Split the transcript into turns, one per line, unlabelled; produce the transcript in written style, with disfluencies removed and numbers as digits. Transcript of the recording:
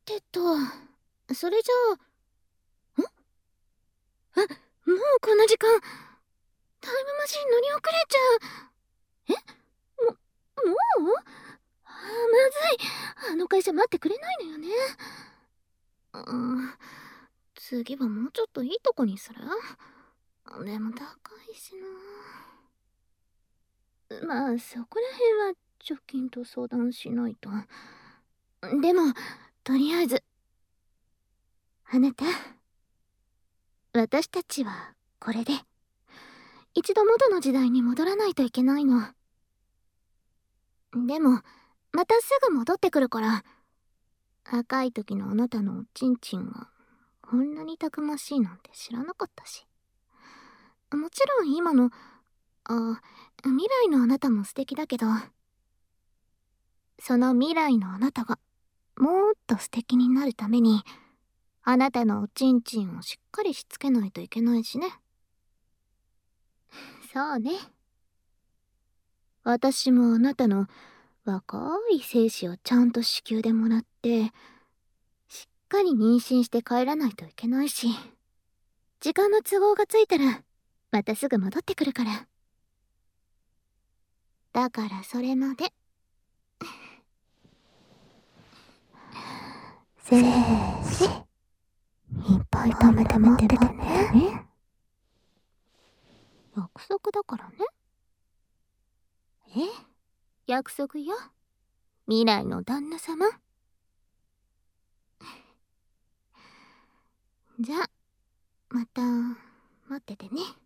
それじゃあ、もうこんな時間。タイムマシン乗り遅れちゃう。もうまずい。あの会社待ってくれないのよね。次はもうちょっといいとこにする？でも高いしな。まあそこら辺は貯金と相談しないと。でもとりあえずあなた、私たちはこれで一度元の時代に戻らないといけないの。でもまたすぐ戻ってくるから。若い時のあなたのおちんちんがこんなにたくましいなんて知らなかったし。もちろん今の未来のあなたも素敵だけど、その未来のあなたがもっと素敵になるために、あなたのおちんちんをしっかりしつけないといけないしね。そうね。私もあなたの若い精子をちゃんと子宮でもらって、しっかり妊娠して帰らないといけないし、時間の都合がついたらまたすぐ戻ってくるから。だからそれまで精子いっぱい貯めて待っててね。約束だからね。約束よ、未来の旦那様。じゃあまた待っててね。